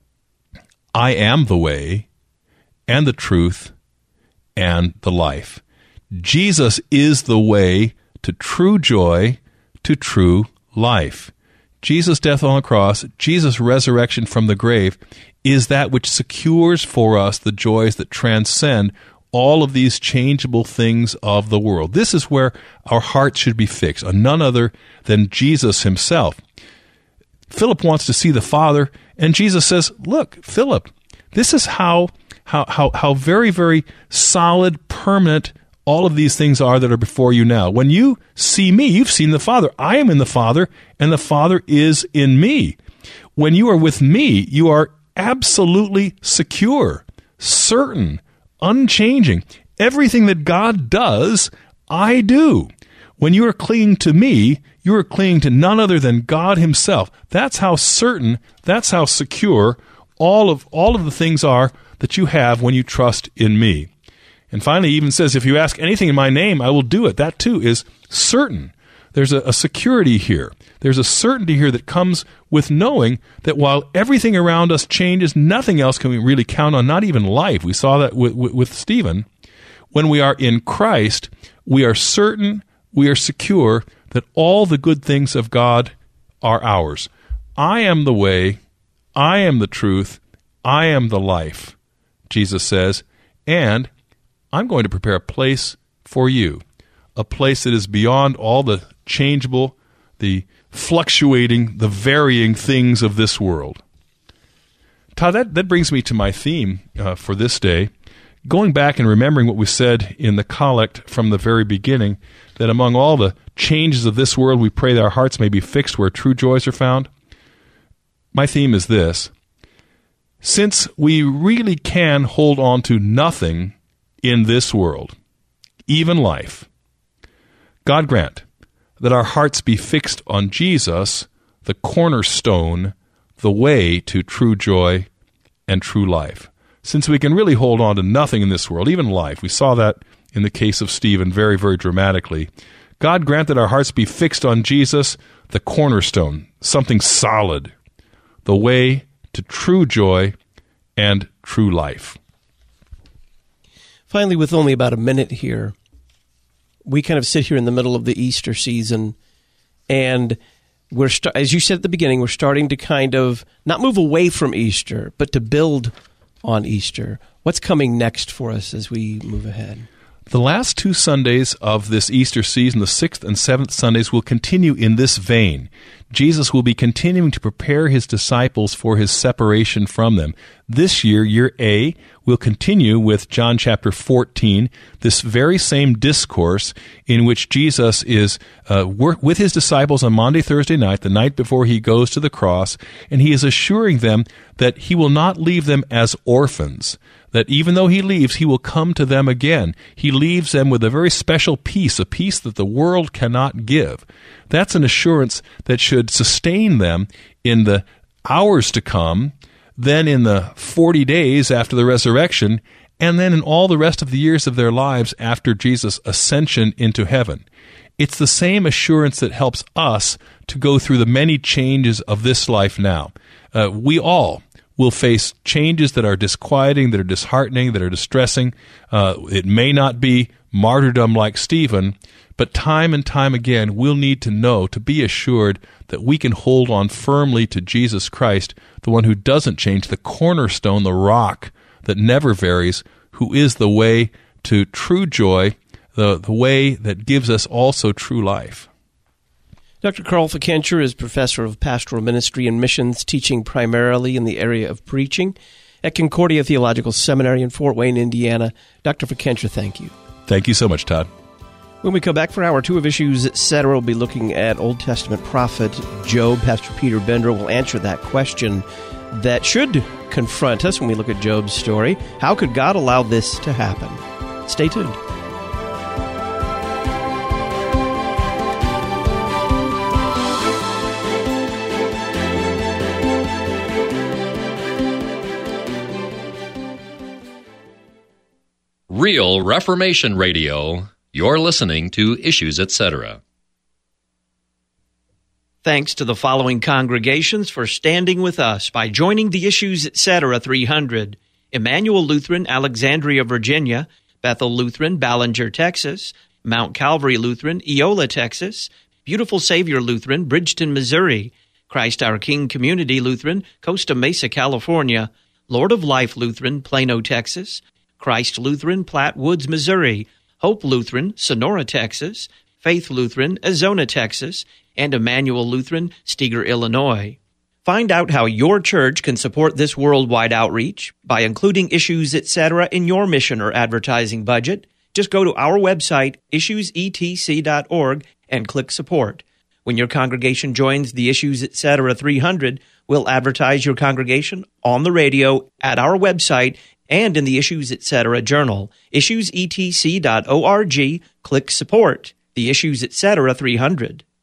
I am the way and the truth and the life. Jesus is the way to true joy, to true life. Jesus' death on the cross, Jesus' resurrection from the grave, is that which secures for us the joys that transcend all of these changeable things of the world. This is where our hearts should be fixed, on none other than Jesus himself. Philip wants to see the Father, and Jesus says, look, Philip, this is how, how, how, how very, very solid, permanent all of these things are that are before you now. When you see me, you've seen the Father. I am in the Father, and the Father is in me. When you are with me, you are absolutely secure, certain, unchanging. Everything that God does, I do. When you are clinging to me, you are clinging to none other than God himself. That's how certain, that's how secure all of all of the things are that you have when you trust in me. And finally, he even says, if you ask anything in my name, I will do it. That too is certain. There's a, a security here. There's a certainty here that comes with knowing that while everything around us changes, nothing else can we really count on, not even life. We saw that with, with, with Stephen. When we are in Christ, we are certain, we are secure that all the good things of God are ours. I am the way, I am the truth, I am the life, Jesus says, and I'm going to prepare a place for you, a place that is beyond all the changeable, the fluctuating, the varying things of this world. Todd, that, that brings me to my theme uh, for this day, going back and remembering what we said in the collect from the very beginning, that among all the changes of this world, we pray that our hearts may be fixed where true joys are found. My theme is this. Since we really can hold on to nothing in this world, even life, God grant that our hearts be fixed on Jesus, the cornerstone, the way to true joy and true life. Since we can really hold on to nothing in this world, even life, we saw that in the case of Stephen very, very dramatically. God grant that our hearts be fixed on Jesus, the cornerstone, something solid, the way to true joy and true life. Finally, with only about a minute here, we kind of sit here in the middle of the Easter season, and we're, st- as you said at the beginning, we're starting to kind of not move away from Easter, but to build on Easter. What's coming next for us as we move ahead? The last two Sundays of this Easter season, the sixth and seventh Sundays, will continue in this vein. Jesus will be continuing to prepare his disciples for his separation from them. This year, year A, we'll continue with John chapter fourteen, this very same discourse in which Jesus is uh, work with his disciples on Maundy, Thursday night, the night before he goes to the cross, and he is assuring them that he will not leave them as orphans, that even though he leaves, he will come to them again. He leaves them with a very special peace, a peace that the world cannot give. That's an assurance that should sustain them in the hours to come, then in the forty days after the resurrection, and then in all the rest of the years of their lives after Jesus' ascension into heaven. It's the same assurance that helps us to go through the many changes of this life now. Uh, we all will face changes that are disquieting, that are disheartening, that are distressing. Uh, it may not be martyrdom like Stephen, but time and time again, we'll need to know, to be assured that we can hold on firmly to Jesus Christ, the one who doesn't change, the cornerstone, the rock that never varies, who is the way to true joy, the, the way that gives us also true life. Doctor Carl Fickenscher is professor of pastoral ministry and missions, teaching primarily in the area of preaching at Concordia Theological Seminary in Fort Wayne, Indiana. Doctor Fickenscher, thank you. Thank you so much, Todd. When we come back for hour two of Issues, et cetera, we'll be looking at Old Testament prophet Job. Pastor Peter Bender will answer that question that should confront us when we look at Job's story. How could God allow this to happen? Stay tuned. Real Reformation Radio. You're listening to Issues, et cetera. Thanks to the following congregations for standing with us by joining the Issues, et cetera three hundred. Emmanuel Lutheran, Alexandria, Virginia; Bethel Lutheran, Ballinger, Texas; Mount Calvary Lutheran, Eola, Texas; Beautiful Savior Lutheran, Bridgeton, Missouri; Christ Our King Community Lutheran, Costa Mesa, California; Lord of Life Lutheran, Plano, Texas; Christ Lutheran, Platte Woods, Missouri; Hope Lutheran, Sonora, Texas; Faith Lutheran, Azona, Texas; and Emmanuel Lutheran, Steger, Illinois. Find out how your church can support this worldwide outreach by including Issues, et cetera in your mission or advertising budget. Just go to our website, issues e t c dot org, and click Support. When your congregation joins the Issues, et cetera three hundred, we'll advertise your congregation on the radio, at our website, and in the Issues, et cetera journal. issues e t c dot org, click Support. The Issues, et cetera three hundred.